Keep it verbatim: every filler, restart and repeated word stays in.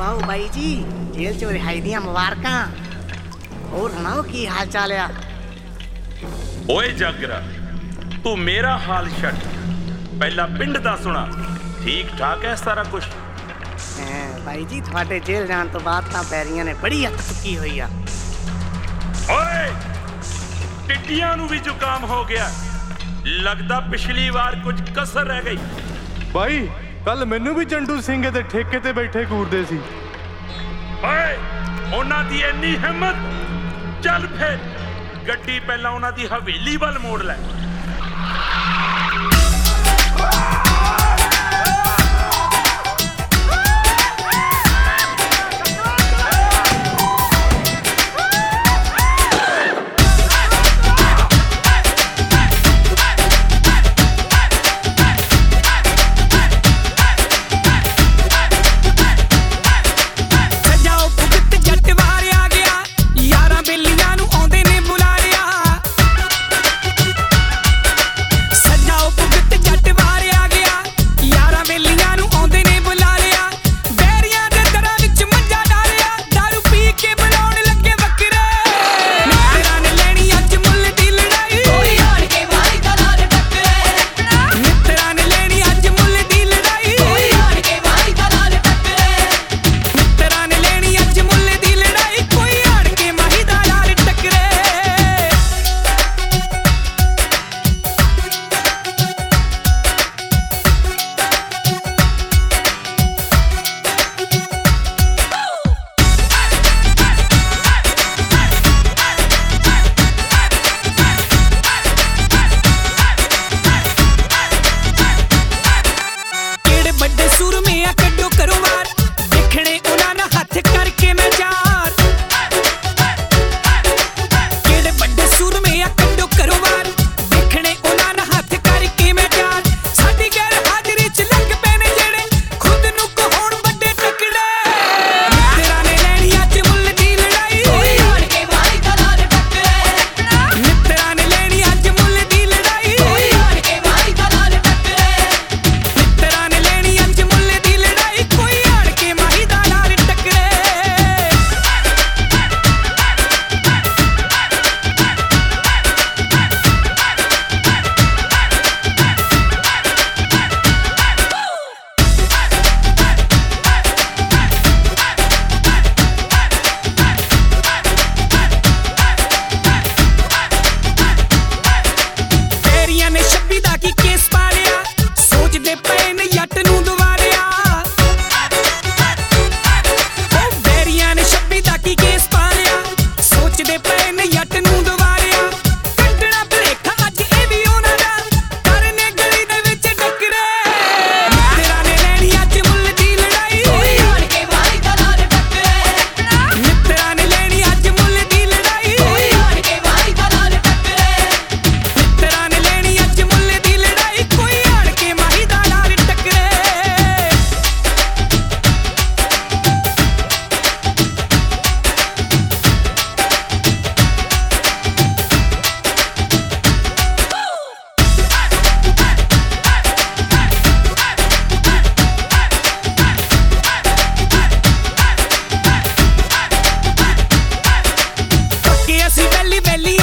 आओ by ji, jail चो रिहाई दियां मुबारकां। और सुनाओ की हाल चाल आ? ओए जागरा, तू मेरा हाल छड़, पहला पिंड दा सुना। ठीक ठाक है सारा कुछ? बाई जी थोड़े जेल जान तो बाद तां पैरियां ने बड़ी हथ चुकी हुई आ। ओए टिड्डियां नू भी जुकाम हो गया, लगदा पिछली बार कुछ कसर रह गई। भाई कल मैनू भी चंडू सिंह दे ठेके ते बैठे घूरदे सी। ओए उन्हां दी इन्नी हिम्मत, चल फिर गड्डी पहला उन्हां दी हवेली वल मोड़ लै। belly belly